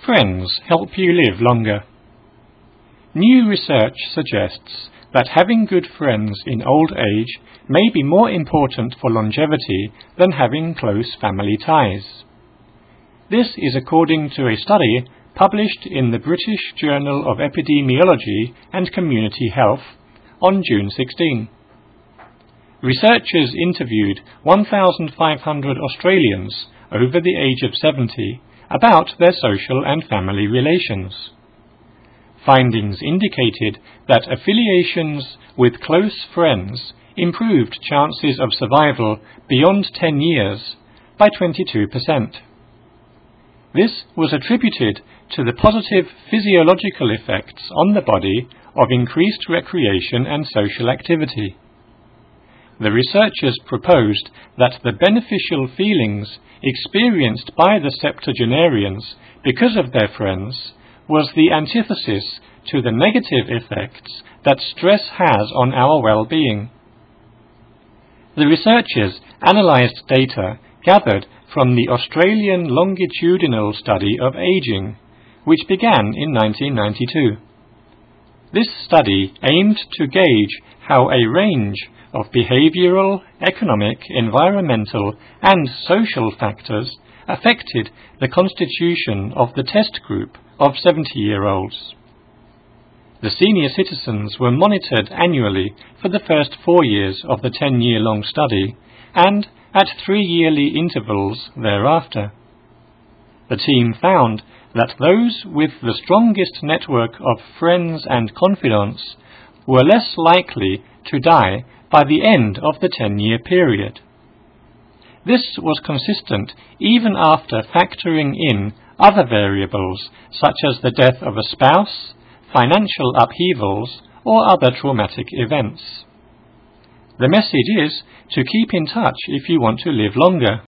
friends help you live longer? New research suggests that having good friends in old age may be more important for longevity than having close family ties. This is according to a study published in the British Journal of Epidemiology and Community Health on June 16. Researchers interviewed 1,500 Australians over the age of 70 about their social and family relations. Findings indicated that affiliations with close friends improved chances of survival beyond 10 years by 22%. This was attributed to the positive physiological effects on the body of increased recreation and social activity. The researchers proposed that the beneficial feelings experienced by the septuagenarians because of their friends was the antithesis to the negative effects that stress has on our well-being. The researchers analysed data gathered from the Australian Longitudinal Study of Aging, which began in 1992. This study aimed to gauge how a range of behavioural, economic, environmental and social factors affected the constitution of the test group of 70-year-olds. The senior citizens were monitored annually for the first 4 years of the 10-year-long study and at 3-yearly intervals thereafter. The team found that those with the strongest network of friends and confidants were less likely to die by the end of the 10-year period. This was consistent even after factoring in other variables such as the death of a spouse, financial upheavals, or other traumatic events. The message is to keep in touch if you want to live longer.